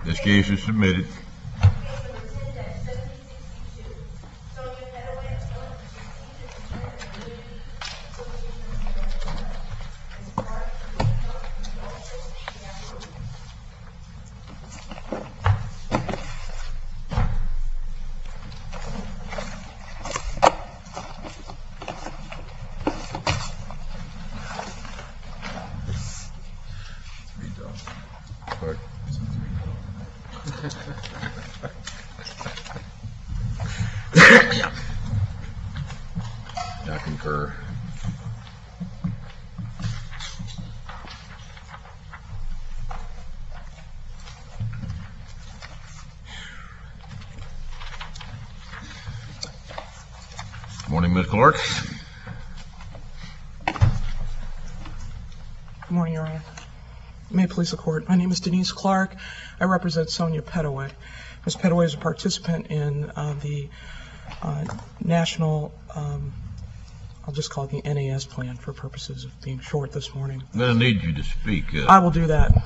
This case is submitted. Clerk. Yeah. I concur. Morning, Ms. Clark. Good morning, Your Honor. May it please the Court. My name is Denise Clark. I represent Sonia Pettaway. Ms. Pettaway is a participant in the national, I'll just call it the NAS plan for purposes of being short this morning. I'm going to need you to speak. I will do that.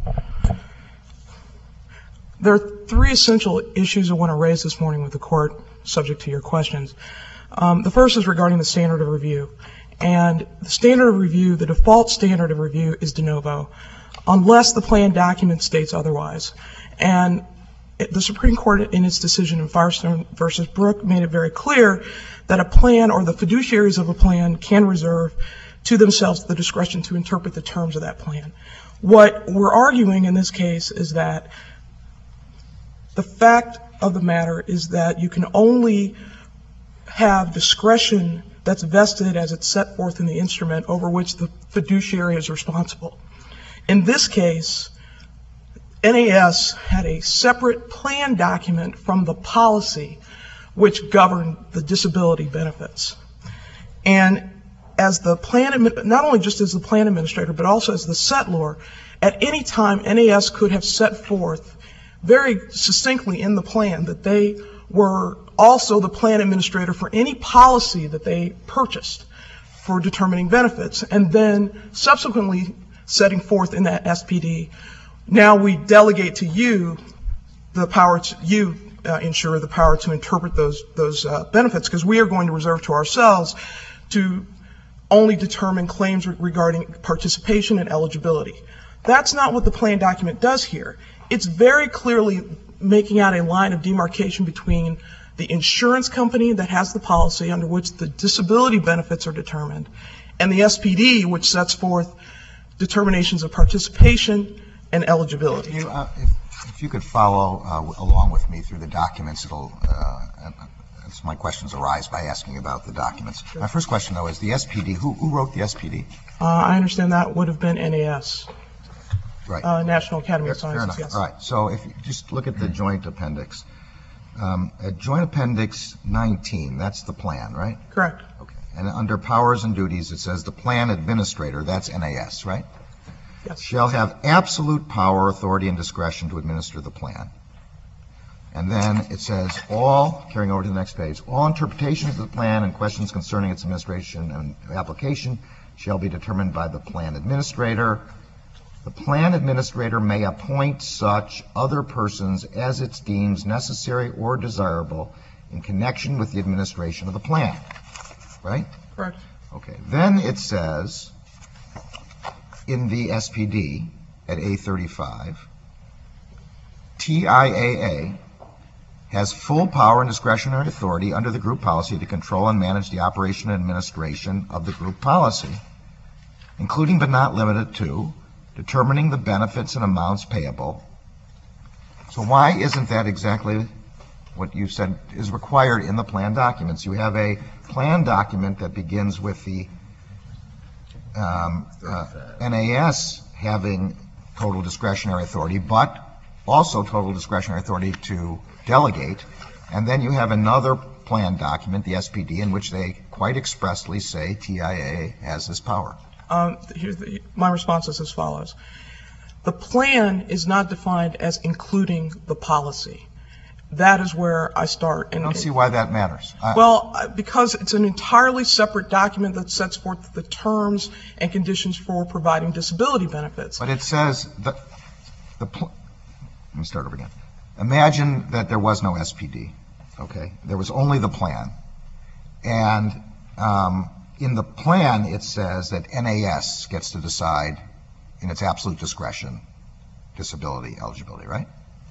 There are three essential issues I want to raise this morning with the Court, subject to your questions. The first is regarding the standard of review. And the standard of review, the default standard of review is de novo, unless the plan document states otherwise. And the Supreme Court, in its decision in Firestone v. Brooke, made it very clear that a plan or the fiduciaries of a plan can reserve to themselves the discretion to interpret the terms of that plan. What we're arguing in this case is that the fact of the matter is that you can only have discretion that's vested as it's set forth in the instrument over which the fiduciary is responsible. In this case, NAS had a separate plan document from the policy which governed the disability benefits. And as the plan, not only just as the plan administrator, but also as the settlor, at any time NAS could have set forth very succinctly in the plan that they were also the plan administrator for any policy that they purchased for determining benefits, and then subsequently setting forth in that SPD, now we delegate to you the power to, insurer, the power to interpret those benefits, because we are going to reserve to ourselves to only determine claims regarding participation and eligibility. That's not what the plan document does here. It's very clearly making out a line of demarcation between the insurance company that has the policy under which the disability benefits are determined and the SPD, which sets forth determinations of participation and eligibility. If you could follow along with me through the documents, as my questions arise by asking about the documents. Sure. My first question, though, is the SPD. Who wrote the SPD? I understand that would have been NAS. Right. National Academy of Sciences. Fair enough. Yes. All right. So if you just look at the joint appendix. At Joint Appendix 19, that's the plan, right? Correct. Okay. And under powers and duties, it says the plan administrator, that's NAS, right? Yes. Shall have absolute power, authority, and discretion to administer the plan. And then it says all, carrying over to the next page, all interpretations of the plan and questions concerning its administration and application shall be determined by the plan administrator. The plan administrator may appoint such other persons as it deems necessary or desirable in connection with the administration of the plan. Right? Correct. Okay. Then it says in the SPD at A35, TIAA has full power and discretionary authority under the group policy to control and manage the operation and administration of the group policy, including but not limited to determining the benefits and amounts payable. So why isn't that exactly what you said is required in the plan documents? You have a plan document that begins with the NAS having total discretionary authority, but also total discretionary authority to delegate, and then you have another plan document, the SPD, in which they quite expressly say TIAA has this power. My response is as follows. The plan is not defined as including the policy. That is where I start. I don't see why that matters. Because it's an entirely separate document that sets forth the terms and conditions for providing disability benefits. But it says that me start over again. Imagine that there was no SPD, okay? There was only the plan. And in the plan, it says that NAS gets to decide in its absolute discretion disability eligibility, right?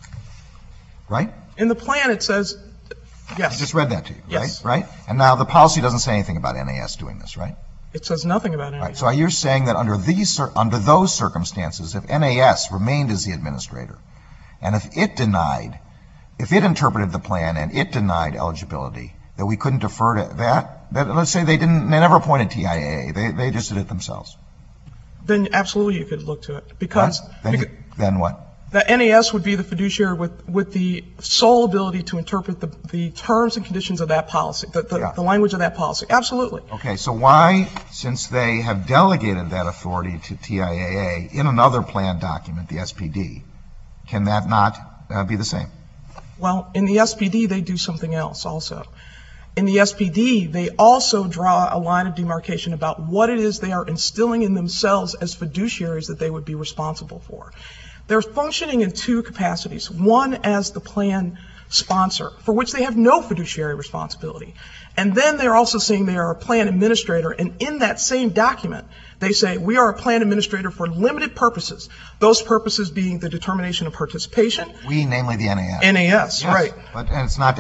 Right? In the plan, it says, I yes, just read that to you, Yes. right? And now the policy doesn't say anything about NAS doing this, right? it says nothing about Right. it. So you're saying that under those circumstances, if NAS remained as the administrator, and if it interpreted the plan and it denied eligibility, that we couldn't defer to that let's say they never appointed TIAA, they just did it themselves. Then absolutely you could look to it, because Then what? the NAS would be the fiduciary with the sole ability to interpret the terms and conditions of that policy, the language of that policy. Absolutely. Okay, so why, since they have delegated that authority to TIAA in another plan document, the SPD, can that not be the same? Well, in the SPD, they do something else also. In the SPD, they also draw a line of demarcation about what it is they are instilling in themselves as fiduciaries that they would be responsible for. They're functioning in two capacities. One as the plan sponsor, for which they have no fiduciary responsibility. And then they're also saying they are a plan administrator, and in that same document, they say we are a plan administrator for limited purposes, those purposes being the determination of participation. We, namely the NAS. NAS, Yes, right. But it's not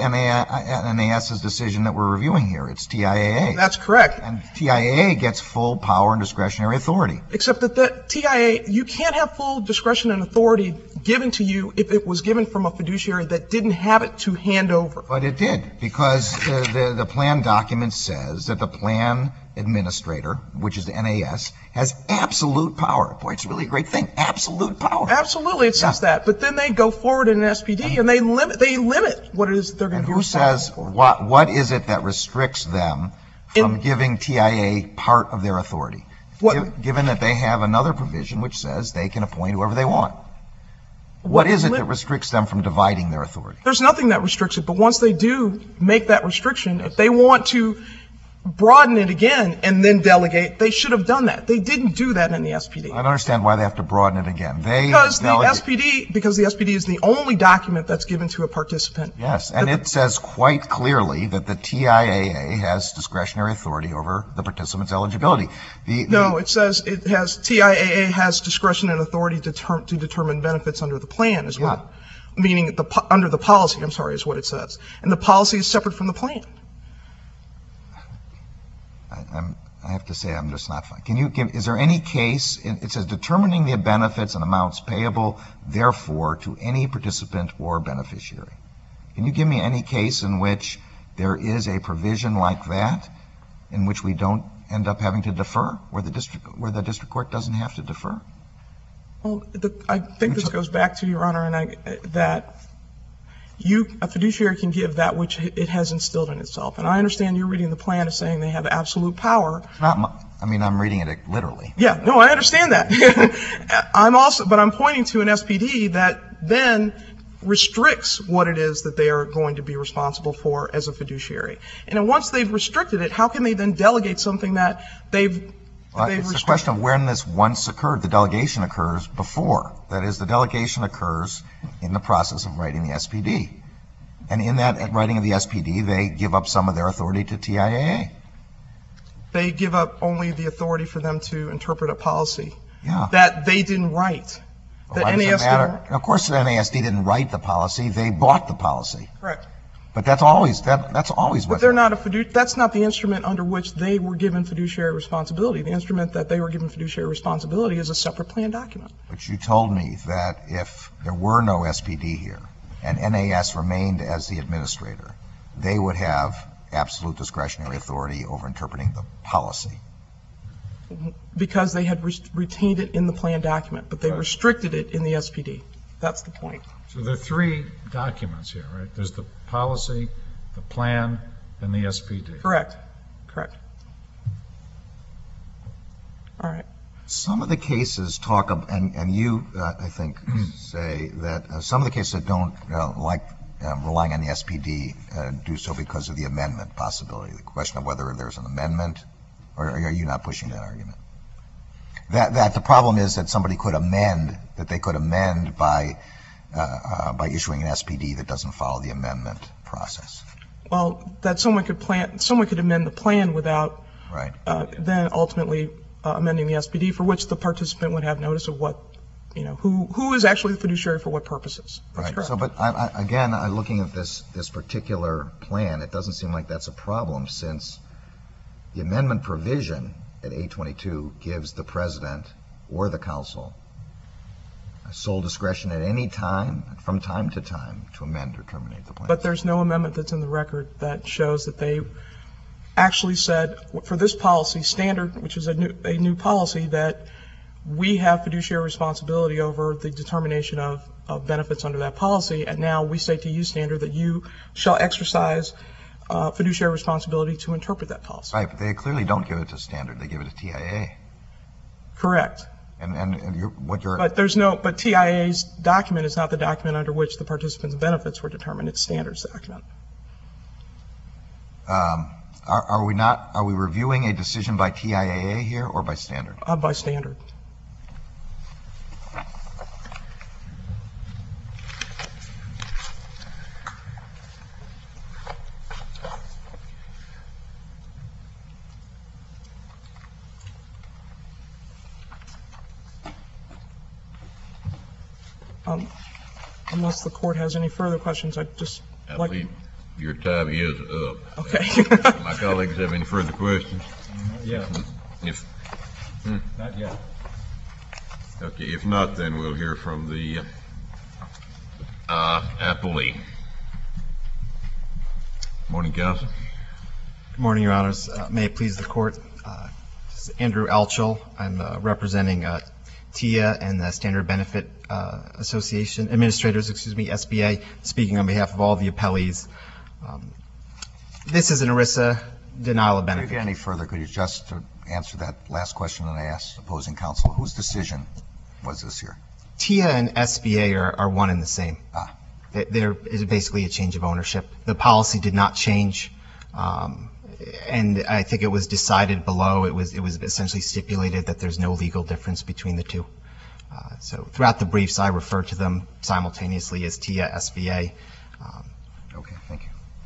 NAS's decision that we're reviewing here, it's TIAA. That's correct. And TIAA gets full power and discretionary authority. Except that the TIA, you can't have full discretion and authority given to you if it was given from a fiduciary that didn't have it to hand over. But it did, because the plan document says that the plan administrator, which is the NAS, has absolute power. Boy, it's really a great thing. Absolute power. Absolutely, it says that. But then they go forward in an SPD and they limit what it is that they're going And to be who says, responsible for. what is it that restricts them from giving TIAA part of their authority? Given that they have another provision which says they can appoint whoever they want. What is it that restricts them from dividing their authority? There's nothing that restricts it, but once they do make that restriction, if they want to broaden it again and then delegate, they should have done that. They didn't do that in the SPD. I don't understand why they have to broaden it again. Because the SPD is the only document that's given to a participant. Yes, and it says quite clearly that the TIAA has discretionary authority over the participant's eligibility. No, it says it has TIAA has discretion and authority to determine benefits under the plan as well. Meaning under the policy, I'm sorry, is what it says. And the policy is separate from the plan. I have to say I'm just not fine. Is there any case, it says determining the benefits and amounts payable, therefore, to any participant or beneficiary. Can you give me any case in which there is a provision like that, in which we don't end up having to defer, where the district court doesn't have to defer? Well, I think this goes back to, Your Honor, that a fiduciary can give that which it has instilled in itself. And I understand you're reading the plan as saying they have absolute power. It's not I'm reading it literally. Yeah, no, I understand that. But I'm pointing to an SPD that then restricts what it is that they are going to be responsible for as a fiduciary. And then once they've restricted it, how can they then delegate something that they've It's a question of when this once occurred. The delegation occurs before. That is, the delegation occurs in the process of writing the SPD. And in that writing of the SPD, they give up some of their authority to TIAA. They give up only the authority for them to interpret a policy that they didn't write. Well, why does it matter? Of course, the NASD didn't write the policy. They bought the policy. Correct. But that's always But they're not that's not the instrument under which they were given fiduciary responsibility. The instrument that they were given fiduciary responsibility is a separate plan document. But you told me that if there were no SPD here and NAS remained as the administrator, they would have absolute discretionary authority over interpreting the policy. Because they had retained it in the plan document, but they restricted it in the SPD. That's the point. So there are three documents here, right? There's the policy, the plan, and the SPD. Correct. All right. Some of the cases talk, and you, I think, say that some of the cases that don't like relying on the SPD do so because of the amendment possibility. The question of whether there's an amendment, or are you not pushing that argument? That the problem is that somebody could amend, that they could amend by by issuing an SPD that doesn't follow the amendment process? Well, that someone could amend the plan without Right. then ultimately amending the SPD, for which the participant would have notice of what, who is actually the fiduciary for what purposes. That's Right. correct. So, but again, looking at this particular plan, it doesn't seem like that's a problem, since the amendment provision at 822 gives the president or the council sole discretion at any time, from time to time, to amend or terminate the plan. But there's no amendment that's in the record that shows that they actually said, for this policy standard, which is a new policy, that we have fiduciary responsibility over the determination of benefits under that policy, and now we say to you, standard, that you shall exercise fiduciary responsibility to interpret that policy. Right, but they clearly don't give it to standard, they give it to TIA. Correct. But TIA's document is not the document under which the participants' benefits were determined. It's standard's document. Are we reviewing a decision by TIAA here or by standard? By standard. Unless the court has any further questions, I'd just I like... believe your time is up. Okay. My colleagues have any further questions? Yeah, If not yet. Okay, if not, then we'll hear from the appellee. Morning, counsel. Good morning, Your Honors. May it please the Court. This is Andrew Alchel. I'm representing TIA and the Standard Benefit Association, Administrators, SBA, speaking on behalf of all the appellees. This is an ERISA denial of benefit. If you get any further, could you just answer that last question that I asked opposing counsel? Whose decision was this here? TIA and SBA are one and the same. Ah. There is basically a change of ownership. The policy did not change, and I think it was decided below. It was essentially stipulated that there's no legal difference between the two. So throughout the briefs, I refer to them simultaneously as TIA, SBA. Okay, thank you.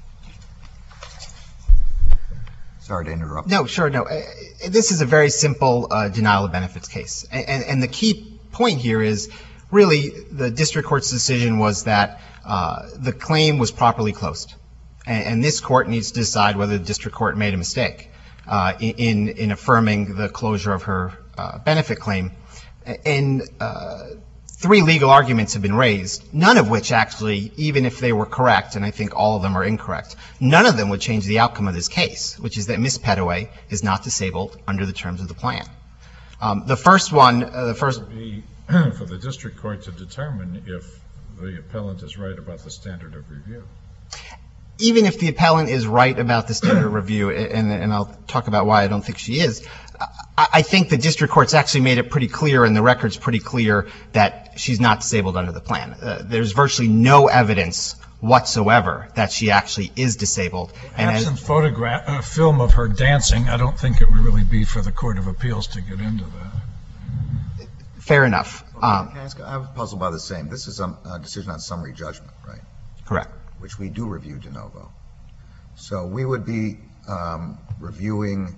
Sorry to interrupt. No, sure, no. This is a very simple denial of benefits case. And the key point here is really the district court's decision was that the claim was properly closed. And this court needs to decide whether the district court made a mistake in affirming the closure of her benefit claim. And three legal arguments have been raised, none of which actually, even if they were correct, and I think all of them are incorrect, none of them would change the outcome of this case, which is that Ms. Pettaway is not disabled under the terms of the plan. The first one, It would be for the district court to determine if the appellant is right about the standard of review. even if the appellant is right about the standard of review, and I'll talk about why I don't think she is, I think the district court's actually made it pretty clear, and the record's pretty clear, that she's not disabled under the plan. There's virtually no evidence whatsoever that she actually is disabled. Absent film of her dancing, I don't think it would really be for the Court of Appeals to get into that. Fair enough. Can I ask, I was puzzled by the same. This is a decision on summary judgment, right? Correct. Which we do review de novo. So we would be reviewing,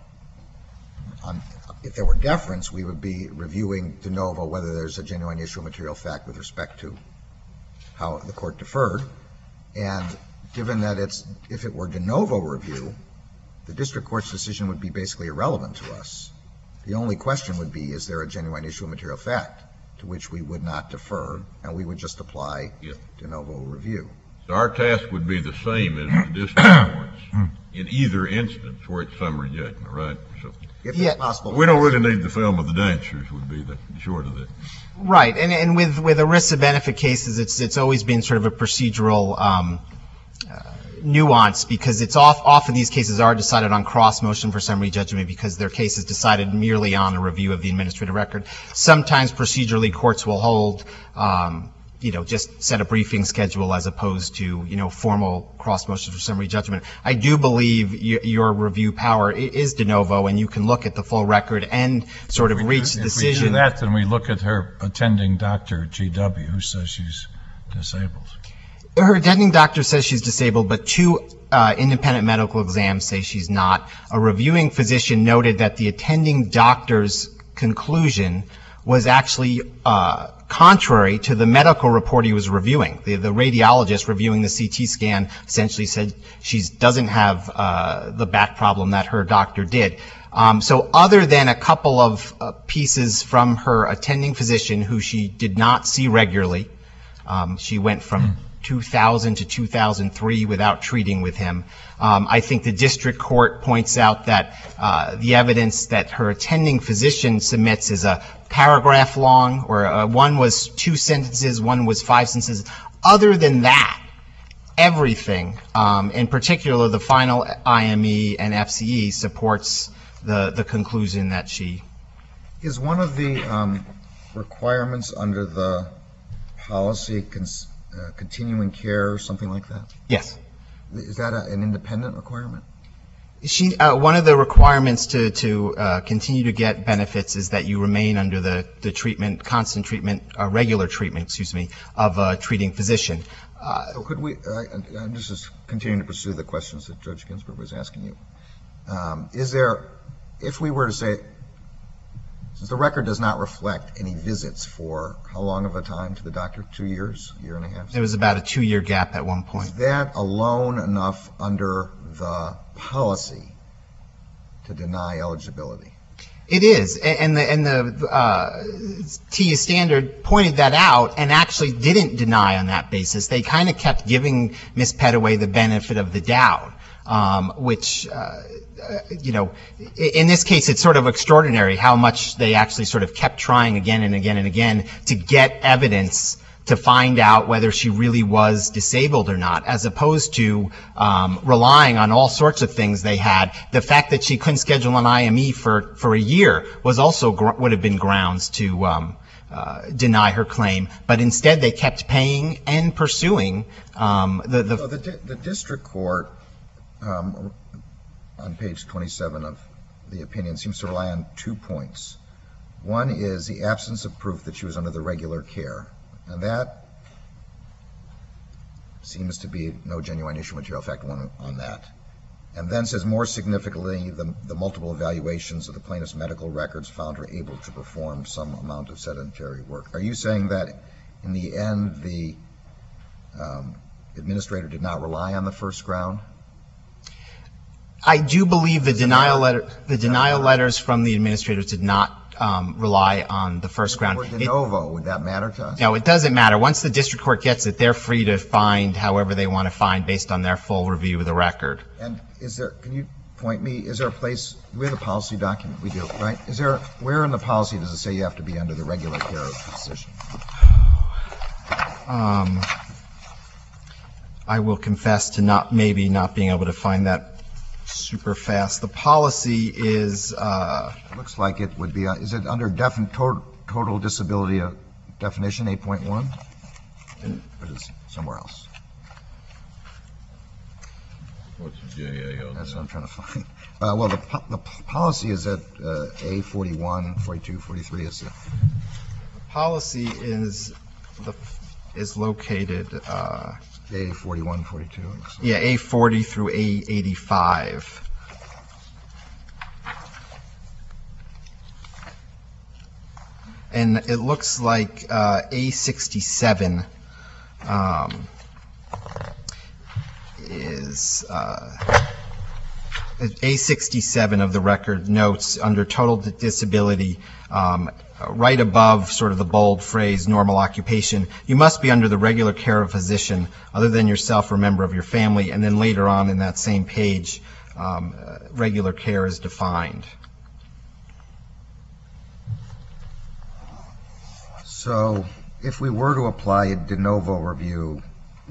if there were deference, we would be reviewing de novo whether there's a genuine issue of material fact with respect to how the court deferred. And given that if it were de novo review, the district court's decision would be basically irrelevant to us. The only question would be, is there a genuine issue of material fact, to which we would not defer, and we would just apply de novo review. So our task would be the same as the district courts in either instance where it's summary judgment, right? So If it's possible. we don't really need the film of the dancers would be the short of it. Right. And with ERISA benefit cases, it's always been sort of a procedural nuance, because it's often these cases are decided on cross motion for summary judgment because their case is decided merely on a review of the administrative record. Sometimes procedurally courts will hold just set a briefing schedule as opposed to, formal cross motions for summary judgment. I do believe your review power is de novo, and you can look at the full record and sort of reach the decision. If we do that, then we look at her attending doctor, GW, who says she's disabled. Her attending doctor says she's disabled, but 2 independent medical exams say she's not. A reviewing physician noted that the attending doctor's conclusion was actually contrary to the medical report he was reviewing. The radiologist reviewing the CT scan essentially said she doesn't have the back problem that her doctor did. So other than a couple of pieces from her attending physician who she did not see regularly, she went from 2000 to 2003 without treating with him. I think the district court points out that the evidence that her attending physician submits is a paragraph long, or one was 2 sentences, one was 5 sentences. Other than that, everything, in particular the final IME and FCE, supports the conclusion that she... Is one of the requirements under the policy continuing care or something like that? Yes. Is that an independent requirement? One of the requirements to continue to get benefits is that you remain under the treatment, constant treatment, regular treatment, of a treating physician. So could we, I'm just continuing to pursue the questions that Judge Ginsburg was asking you. Is there, if we were to say, since the record does not reflect any visits for how long of a time to the doctor, 2 years, a year and a half? There was about a 2-year gap at one point. Is that alone enough under the policy to deny eligibility? It is, and the TIA standard pointed that out and actually didn't deny on that basis. They kind of kept giving Ms. Pettaway the benefit of the doubt, which, in this case it's sort of extraordinary how much they actually sort of kept trying again and again and again to get evidence to find out whether she really was disabled or not, as opposed to relying on all sorts of things they had. The fact that she couldn't schedule an IME for a year was also would have been grounds to deny her claim. But instead they kept paying and pursuing the district court, on page 27 of the opinion, seems to rely on 2 points. One is the absence of proof that she was under the regular care. And that seems to be no genuine issue material fact one on that. And then says, more significantly, the multiple evaluations of the plaintiff's medical records found her able to perform some amount of sedentary work. Are you saying that in the end the administrator did not rely on the first ground? I do believe the denial letters from the administrators did not rely on the first ground. Or de novo, would that matter to us? No, it doesn't matter. Once the district court gets it, they're free to find however they want to find based on their full review of the record. And is there, can you point me, is there a place, we have a policy document, we do, right? Is there, where in the policy does it say you have to be under the regular care of the physician? I will confess to maybe not being able to find that super fast. The policy is... it looks like it would be, is it under total disability definition 8.1? Or is it somewhere else? What's the JA on That's that? what I'm trying to find. Well, the policy is at A41, 42, 43. Is the policy is located... A41, 42. Yeah, A40 through A85. And it looks like A67 is A67 of the record notes under total disability, right above sort of the bold phrase normal occupation, you must be under the regular care of a physician other than yourself or a member of your family. And then later on in that same page, regular care is defined. So if we were to apply a de novo review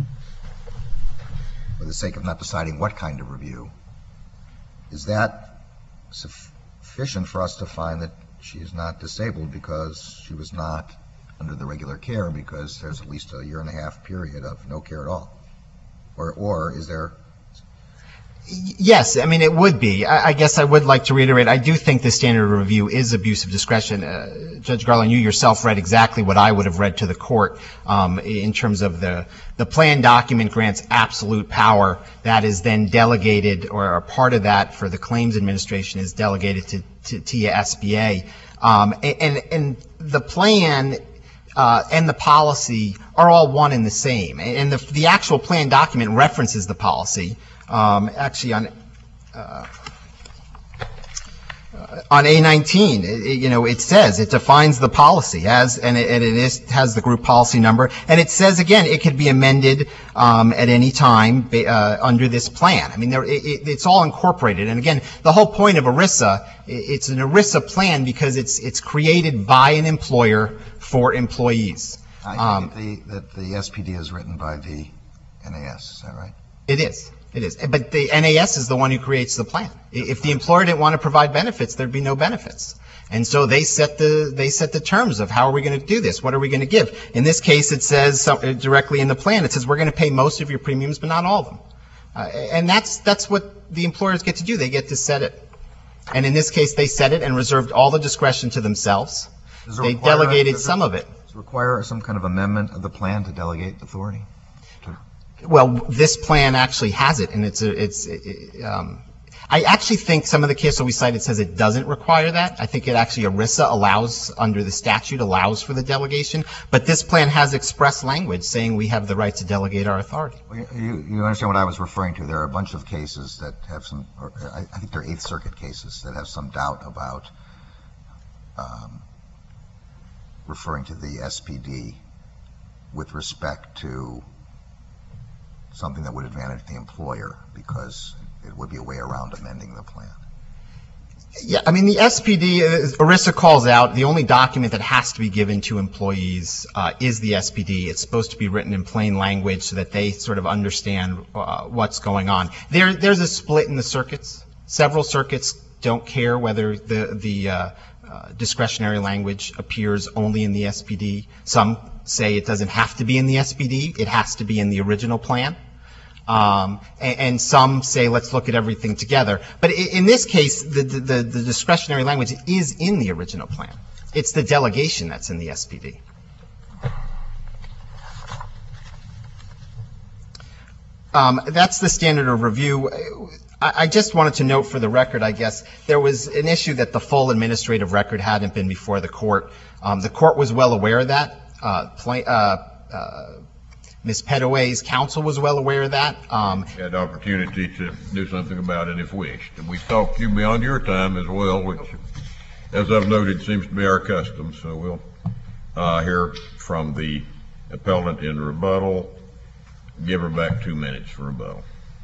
for the sake of not deciding what kind of review, is that sufficient for us to find that she is not disabled because she was not under the regular care because there's at least a 1.5 year period of no care at all. Or is there? Yes, I mean, it would be. I guess I would like to reiterate, I do think the standard of review is abuse of discretion. Judge Garland, you yourself read exactly what I would have read to the court in terms of the plan document grants absolute power that is then delegated, or a part of that for the claims administration is delegated to TIA SBA. And the plan and the policy are all one and the same. And the actual plan document references the policy. Actually, on A19, it says, it defines the policy has the group policy number, and it says again it could be amended at any time under this plan. I mean, it's all incorporated. And again, the whole point of ERISA, it's an ERISA plan because it's created by an employer for employees. I think that the SPD is written by the NAS. Is that right? It is. It is. But the NAS is the one who creates the plan. If the employer didn't want to provide benefits, there'd be no benefits. And so they set the terms of how are we going to do this? What are we going to give? In this case, it says directly in the plan, it says we're going to pay most of your premiums, but not all of them. And that's what the employers get to do. They get to set it. And in this case, they set it and reserved all the discretion to themselves. They delegated some of it. Does it require some kind of amendment of the plan to delegate authority? Well, this plan actually has it, and I actually think some of the cases we cited says it doesn't require that. I think it actually, ERISA allows, under the statute, allows for the delegation, but this plan has express language saying we have the right to delegate our authority. Well, you understand what I was referring to. There are a bunch of cases that have some, I think they're Eighth Circuit cases that have some doubt about referring to the SPD with respect to something that would advantage the employer because it would be a way around amending the plan. Yeah, I mean, the SPD, ERISA calls out the only document that has to be given to employees is the SPD. It's supposed to be written in plain language so that they sort of understand what's going on. There's a split in the circuits. Several circuits don't care whether the discretionary language appears only in the SPD. Some say it doesn't have to be in the SPD. It has to be in the original plan. And some say let's look at everything together. But in this case, the discretionary language is in the original plan. It's the delegation that's in the SPD. That's the standard of review. I just wanted to note for the record, I guess, there was an issue that the full administrative record hadn't been before the court. The court was well aware of that. Ms. Pettaway's counsel was well aware of that. Had opportunity to do something about it if wished. And we've talked to you beyond your time as well, which, as I've noted, seems to be our custom. So we'll hear from the appellant in rebuttal. Give her back 2 minutes for rebuttal.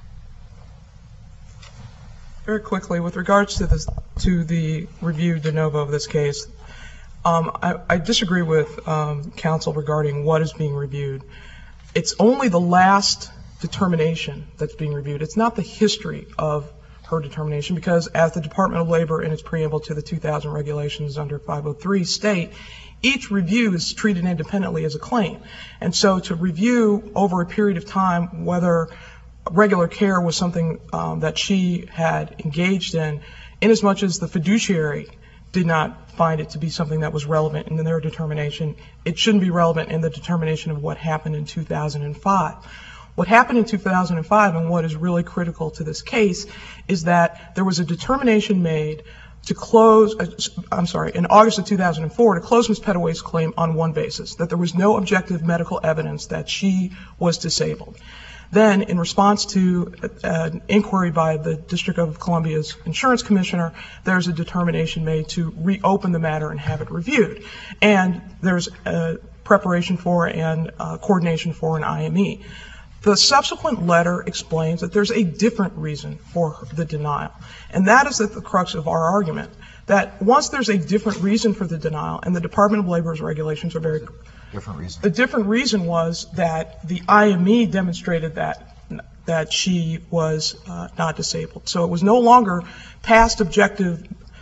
Very quickly, with regards to the review de novo of this case, I disagree with counsel regarding what is being reviewed. It's only the last determination that's being reviewed. It's not the history of her determination because as the Department of Labor in its preamble to the 2000 regulations under 503 state, each review is treated independently as a claim. And so to review over a period of time whether regular care was something that she had engaged in, inasmuch as the fiduciary did not find it to be something that was relevant in their determination, it shouldn't be relevant in the determination of what happened in 2005. What happened in 2005 and what is really critical to this case is that there was a determination made to close, in August of 2004, to close Ms. Pettaway's claim on one basis, that there was no objective medical evidence that she was disabled. Then, in response to an inquiry by the District of Columbia's insurance commissioner, there's a determination made to reopen the matter and have it reviewed. And there's a preparation for and coordination for an IME. The subsequent letter explains that there's a different reason for the denial. And that is at the crux of our argument, that once there's a different reason for the denial, and the Department of Labor's regulations are very different reason. The different reason was that the IME demonstrated that she was not disabled. So it was no longer past objective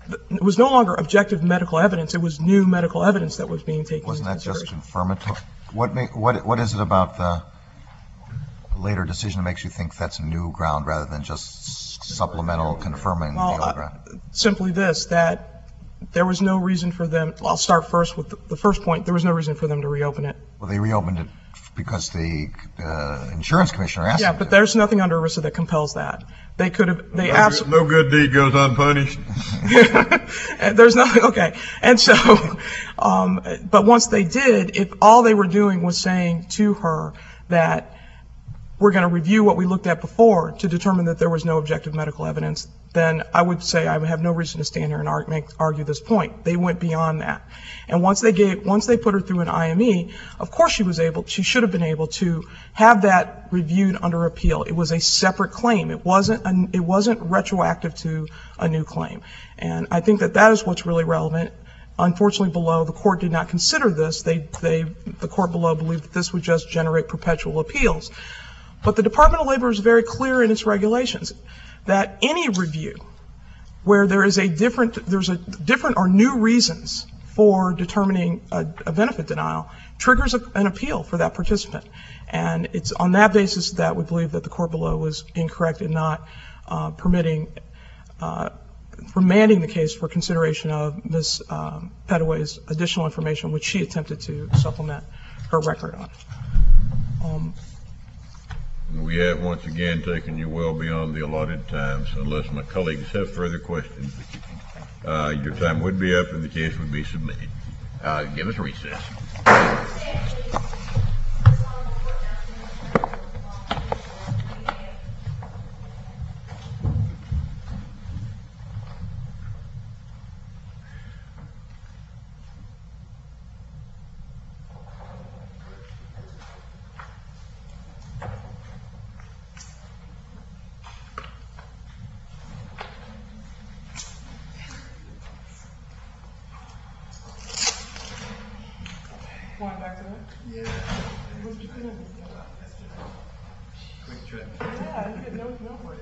it was no longer objective medical evidence, it was new medical evidence that was being taken Wasn't into that just consideration. confirmatory? What is it about the later decision that makes you think that's a new ground rather than just supplemental confirming the old ground? Simply this, that there was no reason for them, I'll start first with the first point, there was no reason for them to reopen it. Well, they reopened it because the insurance commissioner asked Yeah, them but to. there's nothing under ERISA that compels that. They could have, they absolutely. No good deed goes unpunished. There's nothing, okay. And so, but once they did, if all they were doing was saying to her that we're going to review what we looked at before to determine that there was no objective medical evidence, then I would say I would have no reason to stand here and argue this point. They went beyond that. And once they put her through an IME, of course she should have been able to have that reviewed under appeal. It was a separate claim. It wasn't retroactive to a new claim. And I think that is what's really relevant. Unfortunately, below, the court did not consider this. The court below believed that this would just generate perpetual appeals. But the Department of Labor is very clear in its regulations that any review where there's a different or new reasons for determining a benefit denial triggers an appeal for that participant. And it's on that basis that we believe that the court below was incorrect in not remanding the case for consideration of Ms. Pettaway's additional information, which she attempted to supplement her record on. We have once again taken you well beyond the allotted time, so unless my colleagues have further questions, your time would be up and the case would be submitted. Give us a recess. Going back to it? Yeah. Quick trip. Yeah, I didn't know where.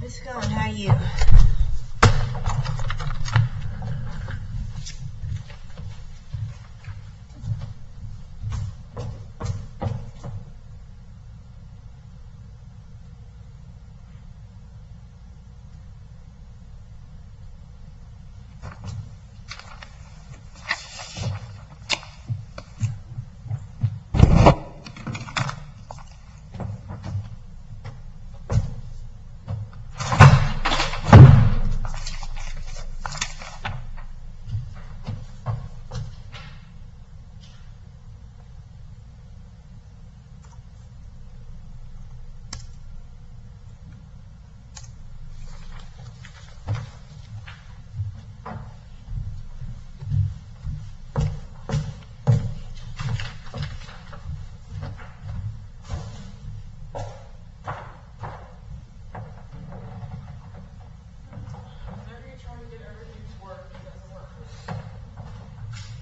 Miss Cohen, how are you?